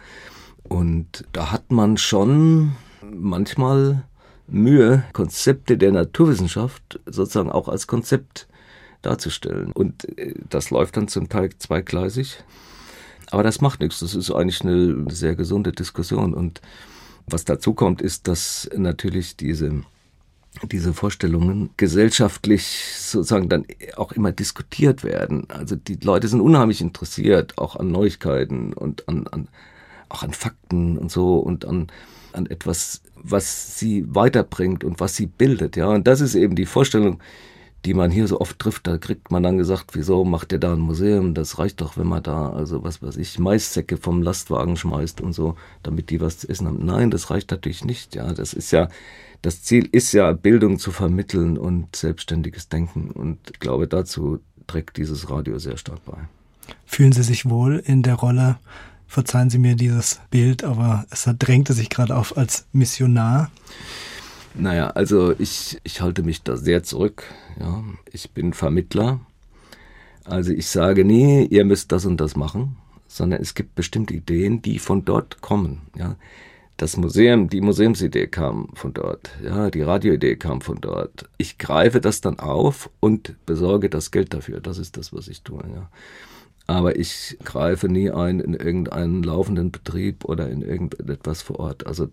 Und da hat man schon manchmal Mühe, Konzepte der Naturwissenschaft sozusagen auch als Konzept darzustellen. Und das läuft dann zum Teil zweigleisig. Aber das macht nichts. Das ist eigentlich eine sehr gesunde Diskussion. Und was dazu kommt, ist, dass natürlich diese Vorstellungen gesellschaftlich sozusagen dann auch immer diskutiert werden. Also die Leute sind unheimlich interessiert, auch an Neuigkeiten und auch an Fakten und so und an etwas, was sie weiterbringt und was sie bildet, ja. Und das ist eben die Vorstellung, die man hier so oft trifft. Da kriegt man dann gesagt, wieso macht ihr da ein Museum? Das reicht doch, wenn man da, also was weiß ich, Maissäcke vom Lastwagen schmeißt und so, damit die was zu essen haben. Nein, das reicht natürlich nicht, ja. Das Ziel ist ja, Bildung zu vermitteln und selbstständiges Denken. Und ich glaube, dazu trägt dieses Radio sehr stark bei. Fühlen Sie sich wohl in der Rolle, verzeihen Sie mir dieses Bild, aber es drängte sich gerade auf, als Missionar? Naja, also ich halte mich da sehr zurück. Ja. Ich bin Vermittler. Also ich sage nie, ihr müsst das und das machen, sondern es gibt bestimmte Ideen, die von dort kommen. Ja. Das Museum, die Museumsidee kam von dort, ja, die Radioidee kam von dort. Ich greife das dann auf und besorge das Geld dafür. Das ist das, was ich tue, ja. Aber ich greife nie ein in irgendeinen laufenden Betrieb oder in irgendetwas vor Ort. Also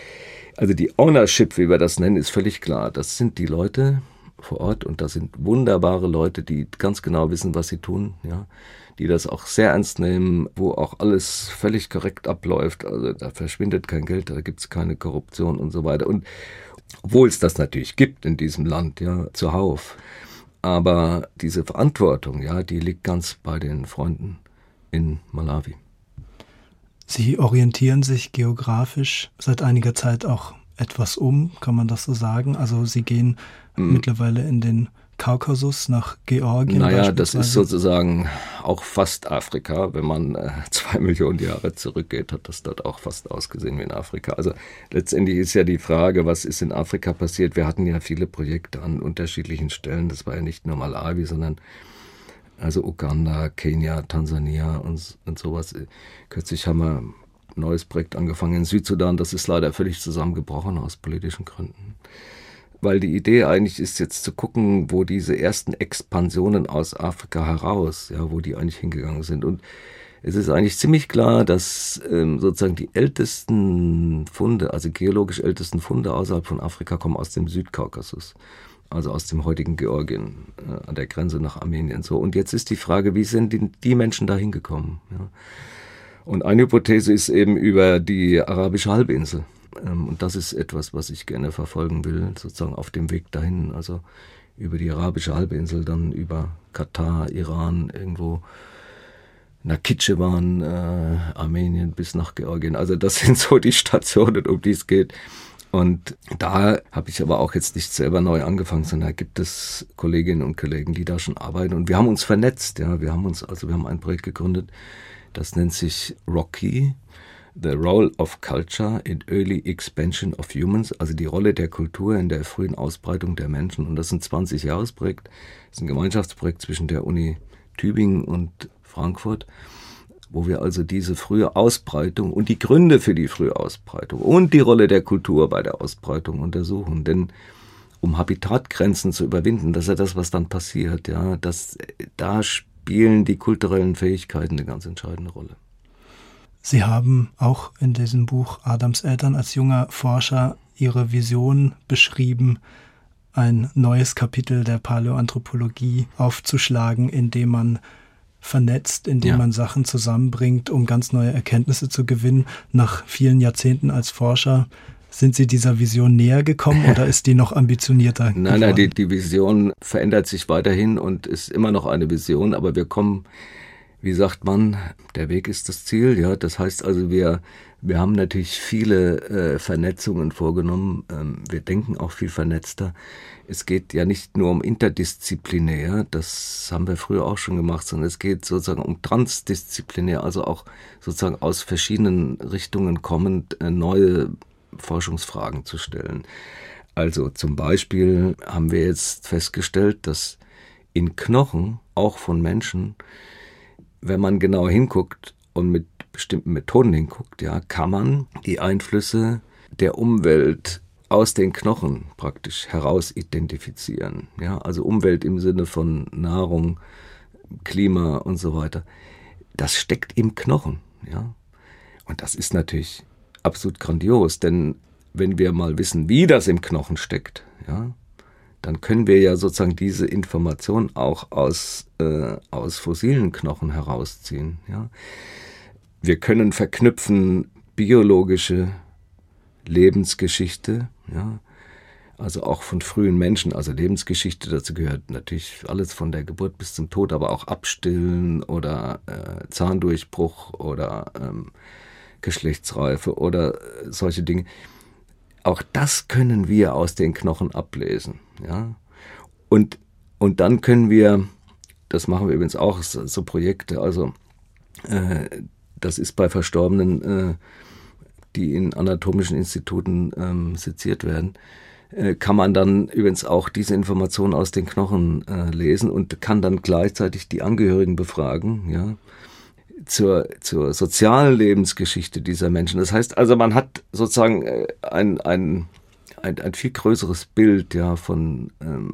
die Ownership, wie wir das nennen, ist völlig klar. Das sind die Leute vor Ort und das sind wunderbare Leute, die ganz genau wissen, was sie tun, ja, die das auch sehr ernst nehmen, wo auch alles völlig korrekt abläuft. Also da verschwindet kein Geld, da gibt's keine Korruption und so weiter. Und obwohl es das natürlich gibt in diesem Land, ja, zuhauf. Aber diese Verantwortung, ja, die liegt ganz bei den Freunden in Malawi. Sie orientieren sich geografisch seit einiger Zeit auch etwas um, kann man das so sagen? Also Sie gehen mittlerweile in den Kaukasus, nach Georgien. Naja, das ist sozusagen auch fast Afrika. Wenn man 2 Millionen Jahre zurückgeht, hat das dort auch fast ausgesehen wie in Afrika. Also letztendlich ist ja die Frage, was ist in Afrika passiert? Wir hatten ja viele Projekte an unterschiedlichen Stellen. Das war ja nicht nur Malawi, sondern also Uganda, Kenia, Tansania und sowas. Kürzlich haben wir ein neues Projekt angefangen in Südsudan. Das ist leider völlig zusammengebrochen aus politischen Gründen. Weil die Idee eigentlich ist jetzt zu gucken, wo diese ersten Expansionen aus Afrika heraus, ja, wo die eigentlich hingegangen sind. Und es ist eigentlich ziemlich klar, dass sozusagen die ältesten Funde, also geologisch ältesten Funde außerhalb von Afrika kommen aus dem Südkaukasus, also aus dem heutigen Georgien, an der Grenze nach Armenien. So. Und jetzt ist die Frage, wie sind die Menschen da hingekommen? Ja? Und eine Hypothese ist eben über die arabische Halbinsel. Und das ist etwas, was ich gerne verfolgen will, sozusagen auf dem Weg dahin, also über die arabische Halbinsel, dann über Katar, Iran, irgendwo Nakhitschewan, Armenien bis nach Georgien. Also das sind so die Stationen, um die es geht. Und da habe ich aber auch jetzt nicht selber neu angefangen, sondern da gibt es Kolleginnen und Kollegen, die da schon arbeiten. Und wir haben uns vernetzt, ja, wir haben ein Projekt gegründet, das nennt sich ROCKY, The Role of Culture in Early Expansion of Humans, also die Rolle der Kultur in der frühen Ausbreitung der Menschen. Und das ist ein 20-Jahres-Projekt, das ist ein Gemeinschaftsprojekt zwischen der Uni Tübingen und Frankfurt, wo wir also diese frühe Ausbreitung und die Gründe für die frühe Ausbreitung und die Rolle der Kultur bei der Ausbreitung untersuchen. Denn um Habitatgrenzen zu überwinden, das ist ja das, was dann passiert, ja, da spielen die kulturellen Fähigkeiten eine ganz entscheidende Rolle. Sie haben auch in diesem Buch Adams Eltern als junger Forscher Ihre Vision beschrieben, ein neues Kapitel der Paläoanthropologie aufzuschlagen, indem man vernetzt, indem man Sachen zusammenbringt, um ganz neue Erkenntnisse zu gewinnen. Nach vielen Jahrzehnten als Forscher, sind Sie dieser Vision näher gekommen oder ist die noch ambitionierter geworden? Nein, die Vision verändert sich weiterhin und ist immer noch eine Vision, aber wir kommen... Wie sagt man, der Weg ist das Ziel, ja. Das heißt also, wir haben natürlich viele Vernetzungen vorgenommen. Wir denken auch viel vernetzter. Es geht ja nicht nur um interdisziplinär, das haben wir früher auch schon gemacht, sondern es geht sozusagen um transdisziplinär, also auch sozusagen aus verschiedenen Richtungen kommend neue Forschungsfragen zu stellen. Also zum Beispiel haben wir jetzt festgestellt, dass in Knochen, auch von Menschen, wenn man genau hinguckt und mit bestimmten Methoden hinguckt, ja, kann man die Einflüsse der Umwelt aus den Knochen praktisch heraus identifizieren. Ja, also Umwelt im Sinne von Nahrung, Klima und so weiter. Das steckt im Knochen. Ja. Und das ist natürlich absolut grandios, denn wenn wir mal wissen, wie das im Knochen steckt, ja, dann können wir ja sozusagen diese Information auch aus fossilen Knochen herausziehen. Ja. Wir können verknüpfen biologische Lebensgeschichte, ja, also auch von frühen Menschen, also Lebensgeschichte, dazu gehört natürlich alles von der Geburt bis zum Tod, aber auch Abstillen oder Zahndurchbruch oder Geschlechtsreife oder solche Dinge. Auch das können wir aus den Knochen ablesen. Ja? Und dann können wir, das machen wir übrigens auch, so Projekte, also das ist bei Verstorbenen, die in anatomischen Instituten seziert werden, kann man dann übrigens auch diese Informationen aus den Knochen lesen und kann dann gleichzeitig die Angehörigen befragen, ja, zur sozialen Lebensgeschichte dieser Menschen. Das heißt also, man hat sozusagen ein viel größeres Bild, ja, von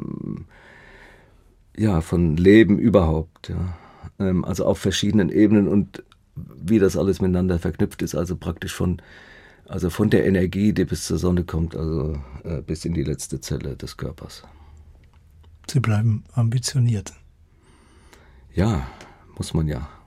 Leben überhaupt, ja, also auf verschiedenen Ebenen und wie das alles miteinander verknüpft ist, also praktisch von der Energie, die bis zur Sonne kommt, also bis in die letzte Zelle des Körpers. Sie bleiben ambitioniert. Ja, muss man ja.